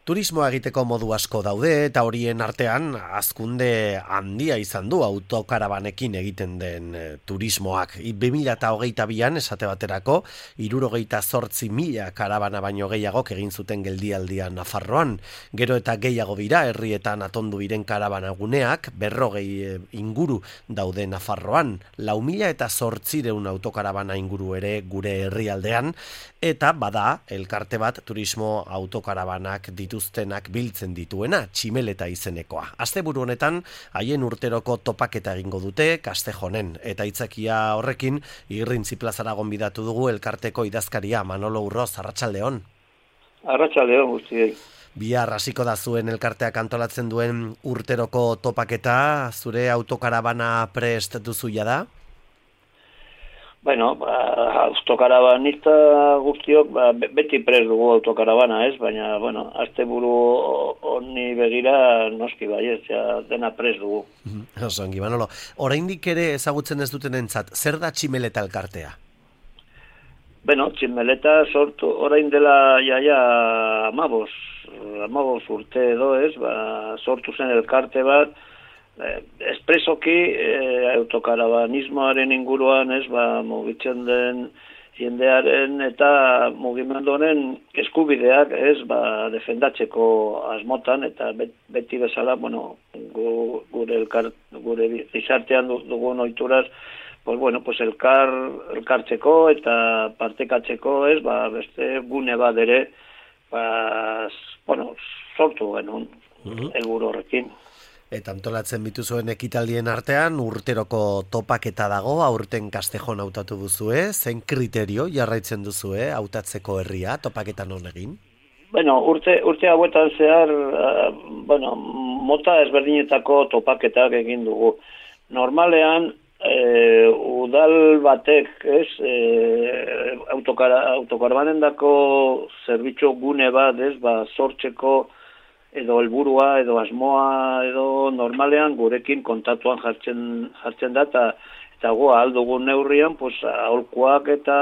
Turismoa egiteko modu asko daude eta horien artean hazkunde handia izan du autokarabanekin egiten den turismoak. 2022an esate baterako 78.000 karabana baino gehiagok egin zuten geldialdia Nafarroan. Gero eta gehiago dira herrietan atondu diren karabana guneak, 40 inguru daude Nafarroan. 4.800 autokarabana inguru ere gure herrialdean eta bada elkarte bat turismo autokarabanak dituztenak biltzen dituena, Tximeleta izenekoa. Asteburu honetan haien urteroko topaketa egingo dute Kastejonen eta aitzakia horrekin Irrintzi plazara gonbidatu dugu elkarteko idazkaria Manolo Urroz. Arratsaldeon. Arratsaldeon guztiei. Bihar hasiko da zuen elkarteak antolatzen duen urteroko topaketa, zure autokarabana prest duzu da? Bueno, autokarabanista guztiok beti prest dugu autokarabana, ez? Baina, bueno, asteburu honi begira noski baiez, dena prest dugu. Oso ongi, Manolo. Oraindik ere ezagutzen ez dutenentzat, zer da Tximeleta elkartea? Bueno, Tximeleta sortu orain dela jaia 15 urte edo, ez? Sortu zen elkarte bat, espresoki autokarabanismoaren inguruan, ez, mugitzen den jendearen eta mugimendu honen eskubideak, ez, defendatzeko asmotan, eta beti bezala, bueno, gure gizartean dugun ohituraz, pues bueno, pues elkartzeko eta partekatzeko, ez, beste gune bat ere, bueno, sortu genuen helburu horrekin. Eta antolatzen bituzuen ekitaldien artean urteroko topaketa dago, aurten Kastejon hautatu duzue, zein kriterio jarraitzen duzue hautatzeko herria topaketan honegin? Bueno, urte hauetan zehar, mota ezberdinetako topaketak egin dugu. Normalean, udal batek, ez, autokarabanendako zerbitzu gune bat, ez, sortzeko edo helburua, edo asmoa, edo normalean gurekin kontatuan jartzen da, eta aldugun neurrian, pues, aholkuak eta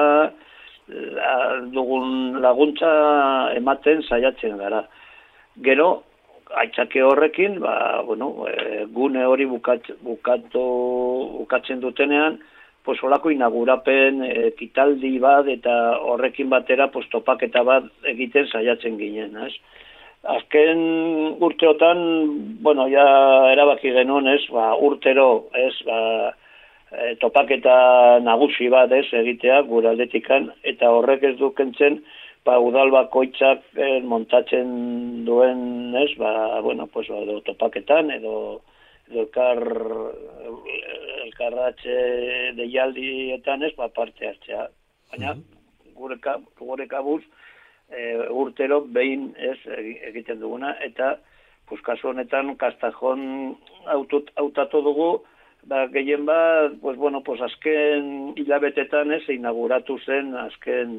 dugun laguntza ematen saiatzen gara. Gero, aitzake horrekin, gune hori bukatzen dutenean, pues, holako inaugurapen ekitaldi bat, eta horrekin batera, pues, topaketa bat egiten saiatzen ginen, ez? Azken urteotan, erabaki genuen, ez, urtero, ez, topaketa nagusi bat, ez, egitea, gure aldetikan, eta horrek ez du kentzen, udal bakoitzak montatzen duen, ez, edo topaketan, edo elkarratxe deialdietan, ez, parte hartzea. Baina, gure kabuz, urtero behin ez egiten duguna, eta kasu honetan Kastejon hautatu dugu, gehien bat, azken hilabetetan ez inauguratu zen azken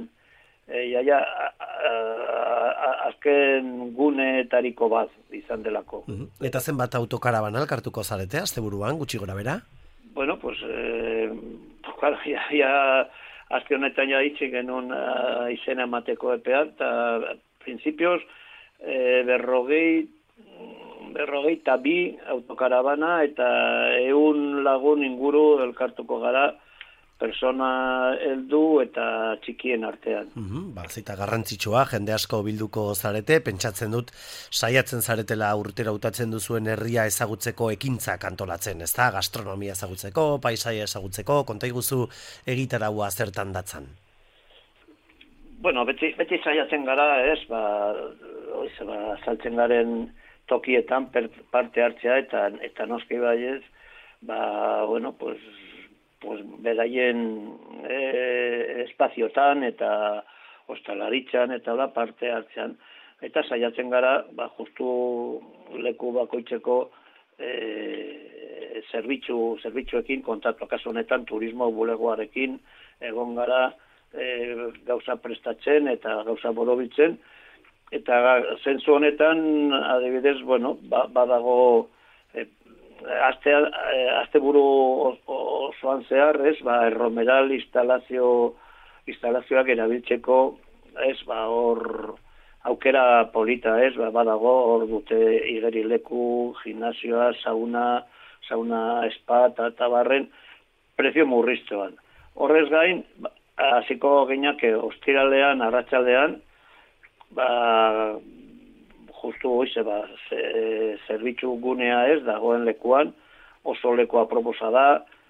azken gunetariko bat izan delako. Eta zenbat autokarabana elkartuko zarete asteburuan, gutxi gora bera? Bueno, azken honetan itxi genuen izena emateko epea, eta prinsipioz 42 autokarabana eta 100 lagun inguru elkartuko gara persona heldu eta txikien artean. Zita garrantzitsua, jende asko bilduko zarete, pentsatzen dut saiatzen zaretela urtera hautatzen duzuen herria ezagutzeko ekintzak antolatzen, ezta? Gastronomia ezagutzeko, paisaia ezagutzeko, konta iguzu egitaraua zertan datzan? Bueno, beti saiatzen gara, ez, saltzen garen tokietan parte hartzea eta noski baiez, beraien espaziotan eta ostalaritzan eta parte hartzean. Eta saiatzen gara, justu leku bakoitzeko zerbitzuekin kontatu. Kasu honetan turismo bulegoarekin egon gara gauza prestatzen eta gauza borobiltzen. Eta zentzu honetan, adibidez, badago asteburu osoan zehar, ez, erromeral instalazioak erabiltzeko, ez, hor aukera polita, ez, badago, hor dute igerileku, gimnasioa, sauna spa eta barren, prezio murriztuan. Horrez gain, hasiko ginak ostiralean, arratsaldean, justu hoize, zerbitzu gunea ez, dagoen lekuan, oso lekua proposa da,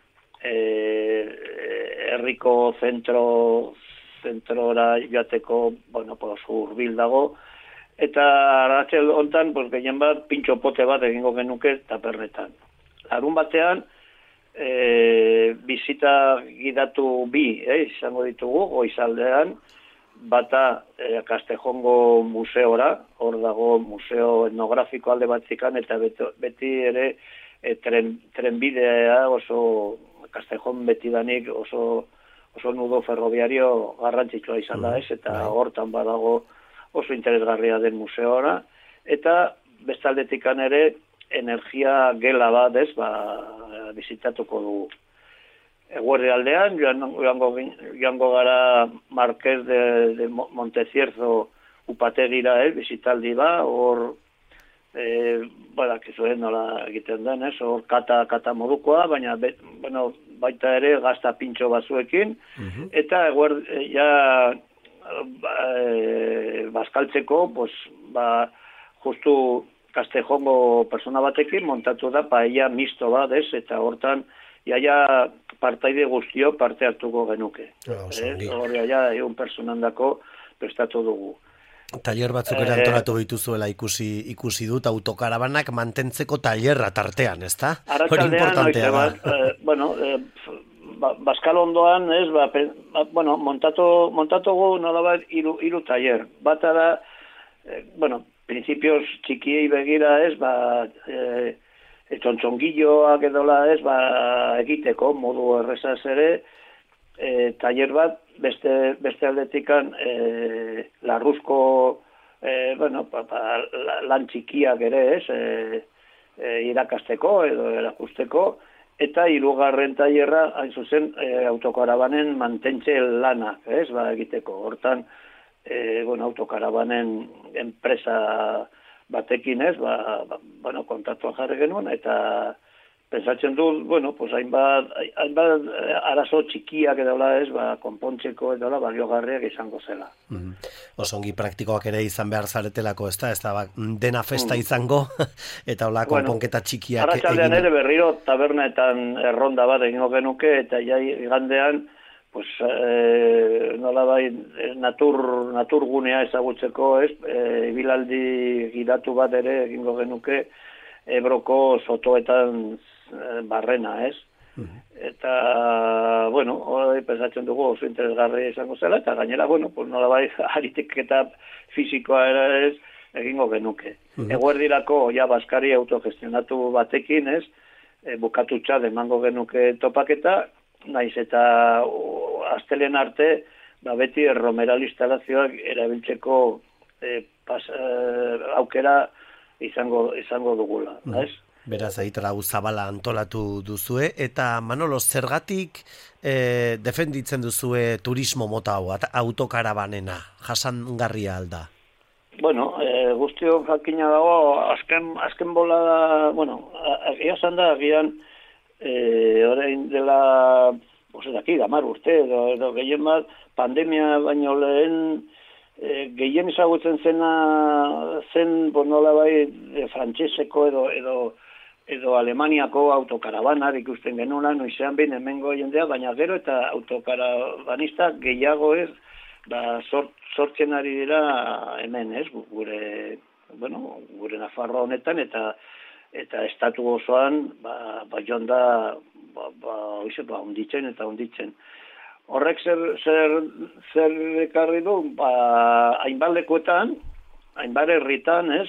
herriko zentrora joateko, hurbil dago, eta arratsalde hontan, gehien bat, pintxo pote bat egingo genuke tapernetan. Larun batean, bizita gidatu bi, izango ditugu, goizaldean, bata Kastejongo museora, hor dago museo etnografiko alde batzikan, eta beti ere trenbidea oso Kastejon betidanik oso nudo ferroviario garrantzitsua izan da, ez, eta hortan badago oso interesgarria den museora, eta bestaldetikan ere energia gela bat, ez, bizitatuko dugu. Eguerdi aldean, joango gara Marqués de Montecierzo upategira, bizitaldi hor, dakizuen nola egiten den, ez, hor kata modukoa, baina, baita ere gazta pintxo batzuekin, eta bazkaltzeko, justu Kastejongo persona batekin montatu da paella misto bat, ez, eta hortan, jaia partaide guztio parte hartuko genuke. Hori jaia egun personandako prestatu dugu. Tailer batzuk ere antolatu dituzuela ikusi dut, autokarabanak mantentzeko tailerra tartean, ezta? Hori importantea da. Baskal ondoan, ez, montatugu nolabait hiru tailer. Bata da, principios txikiei begira, ez, txontxongilloak edola, ez, egiteko modu errezaz ere, tailer bat, beste aldetikan larruzko lan txikiak ere, ez, irakasteko edo erakusteko, eta hirugarren tailerra, hain zuzen, autokarabanen mantentze lanak, ez, egiteko. Hortan, autokarabanen enpresa batekin, ez, kontaktuan jarri genuen, eta pensatzen du, hainbat arazo txikiak edola, ez, konpontzeko edola baliogarriak izango zela. Osongi praktikoak ere izan behar zaretelako, ez da, dena festa izango, eta hola konponketa txikiak egin. Arratsaldean ere berriro tabernetan erronda bat egingo genuke, eta igandean, nolabai naturgunea ezagutzeko, ez, ibilaldi gidatu bat ere egingo genuke Ebroko sotoetan barrena, ez. Eta, hori pensatzen dugu oso interesgarri izango zela, eta gainera, nolabai aritiketa fisikoa ere ez egingo genuke. Eguerdirako, Baskari autogestionatu batekin, ez, bukatutxa emango genuke topaketa, naiz eta astelen arte, beti erromeral instalazioak erabiltzeko aukera izango dugula, ez? Beraz, egitarau zabala antolatu duzue, eta Manolo, zergatik defenditzen duzue turismo mota hau, autokarabanena, jasangarria alda? Guztio jakina dago, azken bola, egia zanda, agian, orain dela, 10 urte, edo gehien bat, pandemia baino lehen, gehien ezagutzen zen, nolabai, frantseseko edo Alemaniako autokarabanak ikusten genuela, noizean behin hemengo jendea, baina gero eta autokarabanista gehiago ez, sortzen ari dira hemen, ez, gure Nafarroa honetan, eta estatu osoan, joan da, onditzen. Horrek zer ekarri du, hainbat lekuetan, hainbat herritan, ez,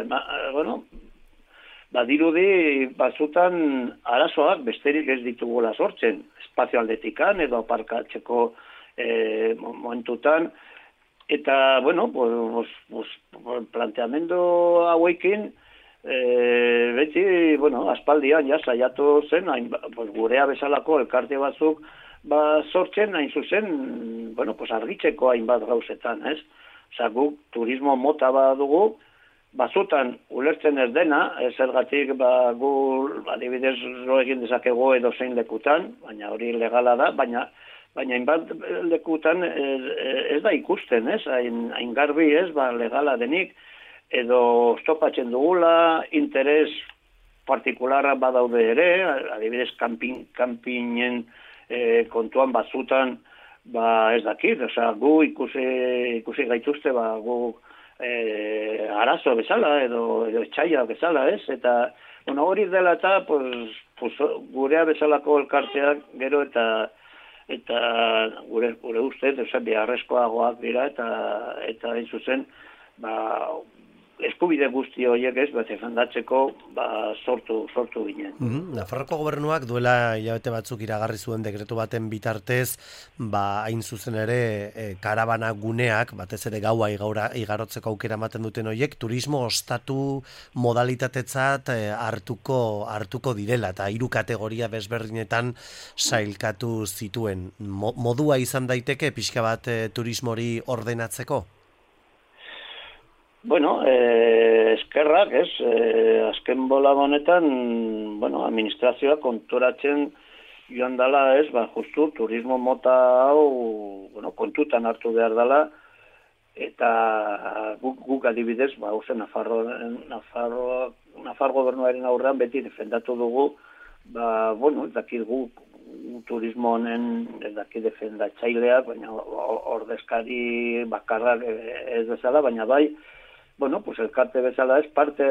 dirudi batzutan arazoak besterik ez ditugula sortzen, espazio aldetikan edo aparkatzeko momentutan, eta, planteamendu hauekin, beti, aspaldian, saiatu zen, gurea bezalako elkarte batzuk, sortzen, hain zuzen, argitzeko hainbat gauzetan, ez? Osa, guk turismo mota badugu, batzutan ulertzen ez dena, zergatik gu adibidez lo egin dezakegu edo zein lekutan, baina hori legala da, baina hainbat lekutan ez da ikusten, hain garbi legala denik, edo stopatzen dugula, interes partikularra badaude ere, adibidez kanpinen kontuan batzutan, ez dakit, gu ikusi gaituzte, gu arazo bezala, edo etxaila bezala, eta hori dela eta gurea bezalako elkarteak gero eta gure ustez, beharrezkoagoak dira, eta hain zuzen, eskubide guzti horiek defendatzeko sortu ginen. Nafarroako gobernuak duela hilabete batzuk iragarri zuen dekretu baten bitartez, hain zuzen ere karabana guneak, batez ere gaua igarotzeko aukera ematen duten horiek, turismo ostatu modalitatetzat hartuko direla, eta 3 kategoria desberdinetan sailkatu zituen. Modua izan daiteke pixka bat turismori ordenatzeko? Bueno, eskerrak, azken bola honetan, administrazioa kontoratzen joan dela, justu turismo mota hau, kontutan hartu behar dela, eta guk adibidez, Nafarro gobernuaren aurrean beti defendatu dugu, ez dakit guk turismo honen ez dakit defendatzaileak, baina ordezkari bakarrak ez bezala, baina elkarte bezala parte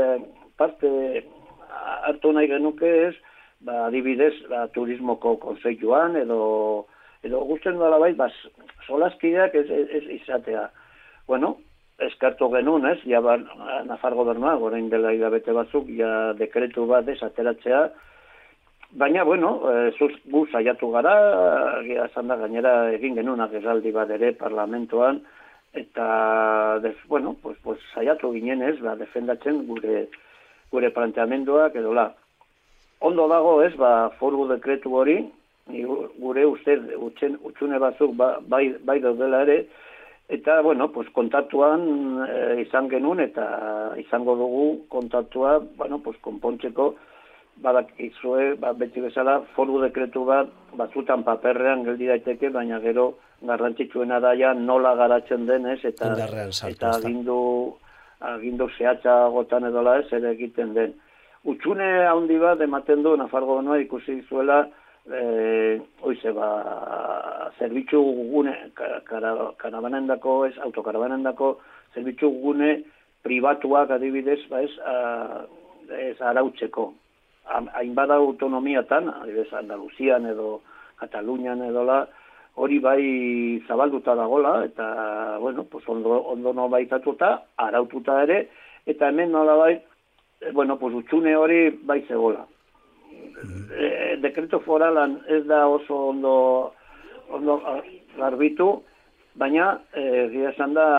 hartu nahi genuke adibidez, turismoko konseilluan, edo guztien dela solaskideak ez izatea. Eskartu genuen, Nafar gobernua, gorein dela hilabete batzuk, dekretu bat ateratzea, baina, gu saiatu gara, esan da gainera egin genuen agerraldi bat ere parlamentoan, eta, saiatu ginen defendatzen gure planteamenduak, edo ondo dago foru dekretu hori, gure uste utxune batzuk bai daudela ere, eta, kontatuan izan genuen, eta izango dugu kontatua, konpontzeko, badakizue, beti bezala, foru dekretu batzutan paperrean geldi daiteke, baina gero garrantzitsuena daia nola garatzen denez, eta agindu zehatza gotan edola ere egiten den. Utxune handi bat ematen du Nafargo Gobernuak ikusi zuela, zerbitzu gune, karabanendako, autokarabanendako, zerbitzu gune pribatuak adibidez, arautzeko. Hainbat autonomiatan, adibidez Andaluzian edo Katalunian edola, hori bai zabalduta dagola, eta, ondo no baitatuta, araututa ere, eta hemen nola bai, utxune hori bai zegoela. Dekreto foralan ez da oso ondo garbitu, baina, gira esan da,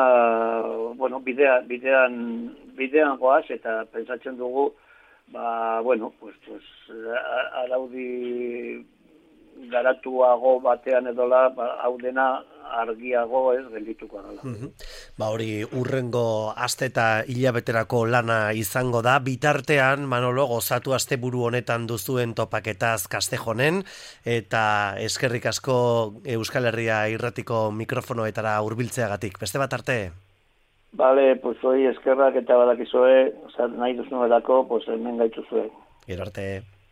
bidean goaz, eta pentsatzen dugu, araudi garatuago batean edola, hau dena argiago geldituko dela. Hori urrengo aste eta hilabeterako lana izango da. Bitartean, Manolo, gozatu asteburu honetan duzuen topaketaz Kastejonen, eta eskerrik asko Euskal Herria irratiko mikrofonoetara hurbiltzeagatik. Beste bat arte? Bale, hoi eskerrak eta badakizue, nahi duzun edako, hemen gaituzue. Gero arte.